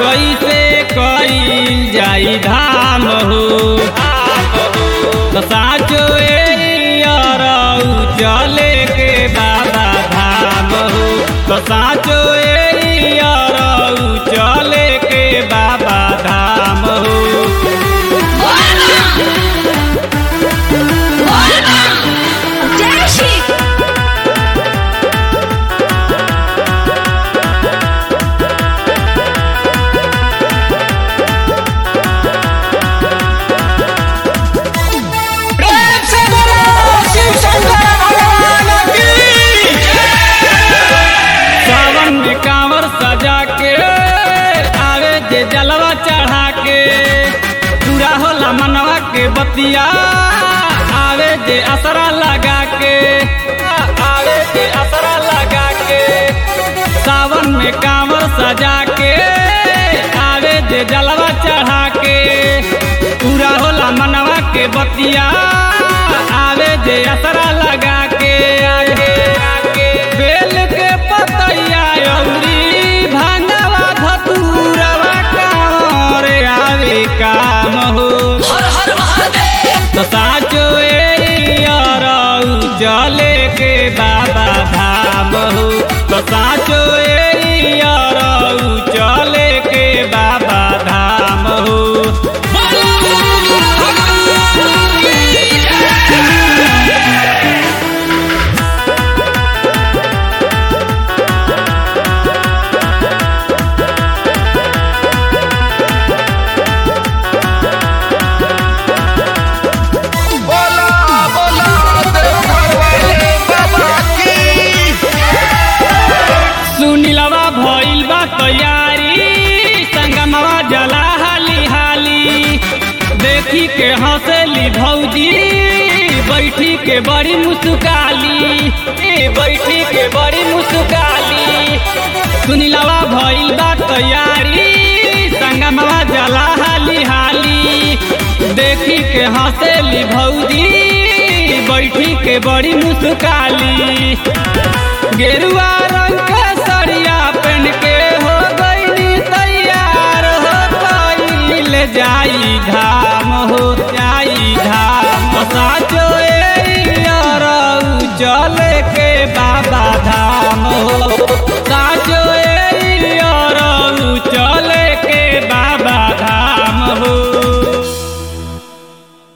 कैसे कईल जाई धाम हो तो साचो एरऊ चले के बाबा धाम हो तो साचो एरऊ चले के बाबा धाम हो। सावन में कांवर सजा के आवे जे जलवा चढ़ा के पूरा होला मनवा के बतिया आवे जे असरा लगा के आवे जे असरा लगा के सावन में कांवर सजा के आवे जे जलवा चढ़ा के पूरा होला मनवा के बतिया आवे जे असरा लगा के आगे बेल के पतैया अउरी भांगवा धतूरवा कांवर आवे काम हो तो साचो एरऊ चले के बाबा धाम हो तो साचो एरऊ चले के बाबा धाम हो। सुनीलवा भइल बा तैयारी संगमवा जला हाली हाली देखी के हंसली भौजी बैठी के बड़ी मुस्काली बैठी के बड़ी मुस्काली सुनीलवा भइल बा तैयारी संगमवा जला हाली हाली देखी के हंसली भौजी बैठी के बड़ी मुस्काली गेरुआ रंग के सरिया पहन के हो गई तैयार हो गईल जाई धाम हो जाई धाम साचो एरऊ चले के बाबा धाम।